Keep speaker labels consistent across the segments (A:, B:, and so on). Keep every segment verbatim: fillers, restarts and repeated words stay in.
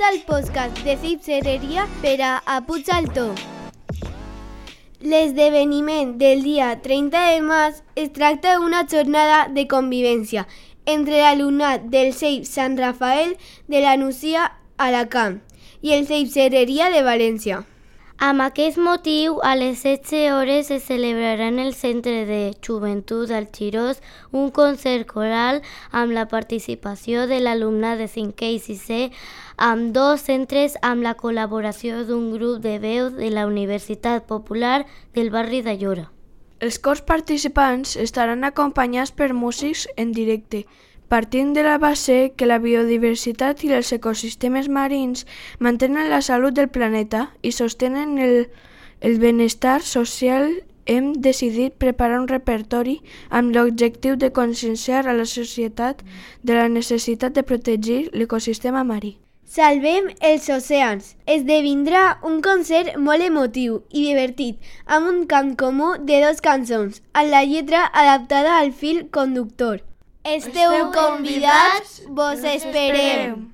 A: Escolta el podcast de Cipserreria per a, a Puigdàlber. L'esdeveniment del dia trenta de març es tracta d'una jornada de convivència entre l'alumnat del C E I P Sant Rafael de la Nucia Alacant i el Cipserreria de València.
B: Amb aquest motiu, a les setze hores es celebrarà en el Centre de Joventut d'Alchirós un concert coral amb la participació de l'alumnat de cinquè i sisè amb dos centres amb la col·laboració d'un grup de veu de la Universitat Popular del barri d'Aiora.
C: Els cors participants estaran acompanyats per músics en directe, partint de la base que la biodiversitat i els ecosistemes marins mantenen la salut del planeta i sostenen el, el benestar social, hem decidit preparar un repertori amb l'objectiu de conscienciar a la societat de la necessitat de protegir l'ecosistema marí.
A: Salvem els oceans. Esdevindrà un concert molt emotiu i divertit amb un cant comú de dos cançons, amb la lletra adaptada al fil conductor. Esteu convidats, vos esperem.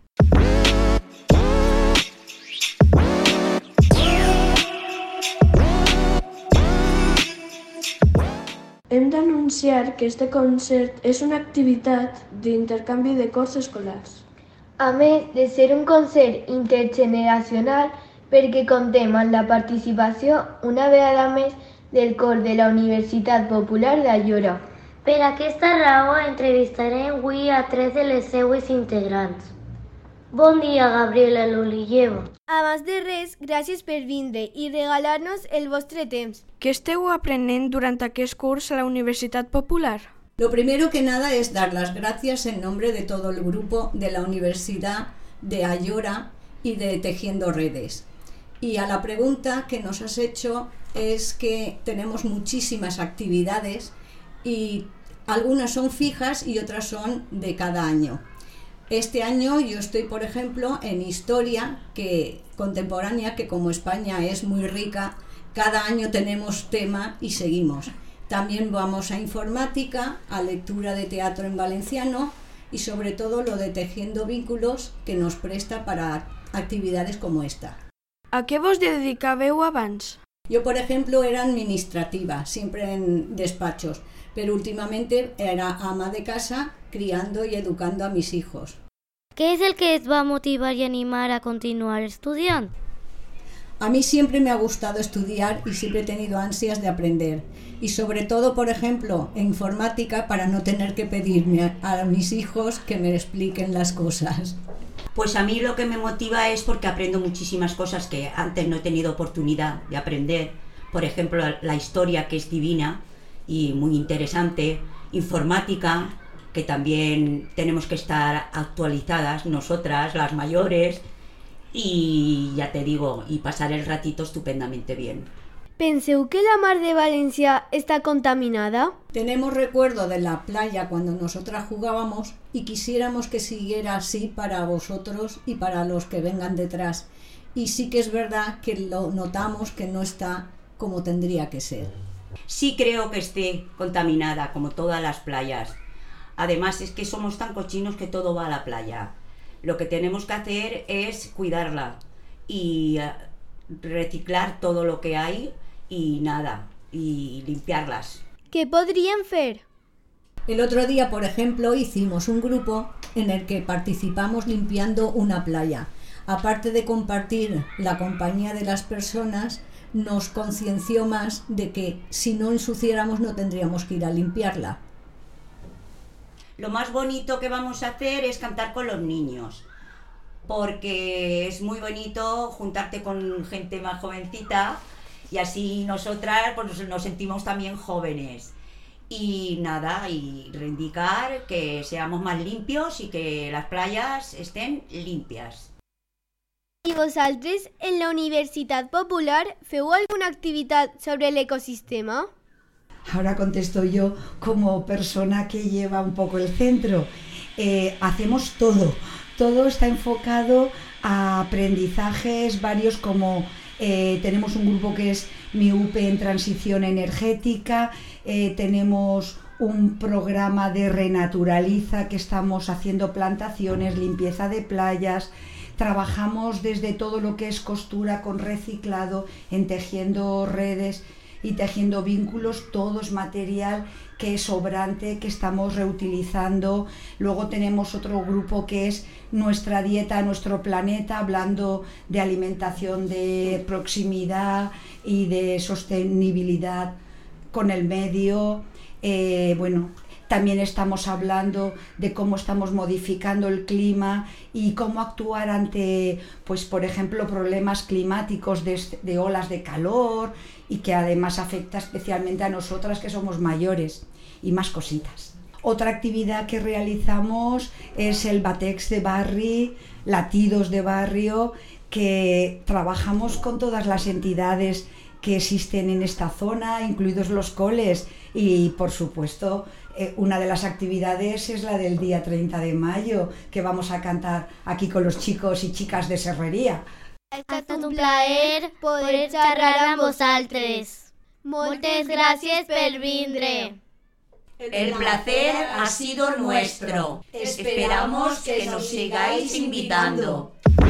C: Hem d'anunciar que este concert és una activitat d'intercanvi de cors escolars.
A: A més de ser un concert intergeneracional, perquè comptem amb la participació una vegada més del cor de la Universitat Popular d'Aiora.
B: Per aquesta raó entrevistarem avui a tres de les seues integrants. Bon dia, Gabriela Lolillevo.
A: Abans de res, gràcies per vindre i regalar-nos el vostre temps.
C: ¿Qué esteu aprenent durant aquest curs a la Universitat Popular?
D: Lo primero que nada es dar las gracias en nombre de todo el grupo de la Universidad de Aiora y de Tejiendo Redes. Y a la pregunta que nos has hecho es que tenemos muchísimas actividades y algunas son fijas y otras son de cada año. Este año yo estoy, por ejemplo, en Historia que, contemporánea, que como España es muy rica, cada año tenemos tema y seguimos. También vamos a Informática, a lectura de teatro en valenciano y sobre todo lo de Tejiendo Vínculos que nos presta para actividades como esta.
C: A què vos dedicàveu abans?
D: Yo, por ejemplo, era administrativa, siempre en despachos, pero últimamente era ama de casa, criando y educando a mis hijos.
B: ¿Qué es el que os va a motivar y animar a continuar estudiando?
D: A mí siempre me ha gustado estudiar y siempre he tenido ansias de aprender. Y sobre todo, por ejemplo, en informática para no tener que pedirme a, a mis hijos que me expliquen las cosas.
E: Pues a mí lo que me motiva es porque aprendo muchísimas cosas que antes no he tenido oportunidad de aprender. Por ejemplo, la historia, que es divina y muy interesante. Informática, que también tenemos que estar actualizadas nosotras, las mayores. Y ya te digo, y pasar el ratito estupendamente bien.
A: Penseu que la mar de Valencia está contaminada?
D: Tenemos recuerdo de la playa cuando nosotras jugábamos y quisiéramos que siguiera así para vosotros y para los que vengan detrás. Y sí que es verdad que lo notamos que no está como tendría que ser.
E: Sí creo que esté contaminada, como todas las playas. Además es que somos tan cochinos que todo va a la playa. Lo que tenemos que hacer es cuidarla y reciclar todo lo que hay y nada, y limpiarlas.
A: ¿Qué podrían hacer?
D: El otro día, por ejemplo, hicimos un grupo en el que participamos limpiando una playa. Aparte de compartir la compañía de las personas, nos concienció más de que si no ensuciáramos no tendríamos que ir a limpiarla.
E: Lo más bonito que vamos a hacer es cantar con los niños, porque es muy bonito juntarte con gente más jovencita y así nosotras pues, nos sentimos también jóvenes. Y nada, y reivindicar que seamos más limpios y que las playas estén limpias.
A: ¿Y vosaltres en la Universitat Popular feu alguna actividad sobre el ecosistema?
F: Ahora contesto yo como persona que lleva un poco el centro. Eh, hacemos todo, todo está enfocado a aprendizajes varios como eh, tenemos un grupo que es Mi U P en transición energética, eh, tenemos un programa de Renaturaliza que estamos haciendo plantaciones, limpieza de playas, trabajamos desde todo lo que es costura con reciclado, en tejiendo redes y tejiendo vínculos, todo es material que es sobrante, que estamos reutilizando. Luego tenemos otro grupo que es Nuestra dieta, nuestro planeta, hablando de alimentación de proximidad y de sostenibilidad con el medio. Eh, bueno, también estamos hablando de cómo estamos modificando el clima y cómo actuar ante, pues por ejemplo, problemas climáticos de, de olas de calor, y que además afecta especialmente a nosotras que somos mayores, y más cositas. Otra actividad que realizamos es el Batex de Barri, Latidos de Barrio, que trabajamos con todas las entidades que existen en esta zona, incluidos los coles, y por supuesto eh, una de las actividades es la del día treinta de mayo, que vamos a cantar aquí con los chicos y chicas de Serrería.
B: Ha estat un plaer poder xerrar amb vosaltres. Moltes gràcies per vindre.
E: El placer ha sido nuestro. Esperamos que nos sigáis invitando.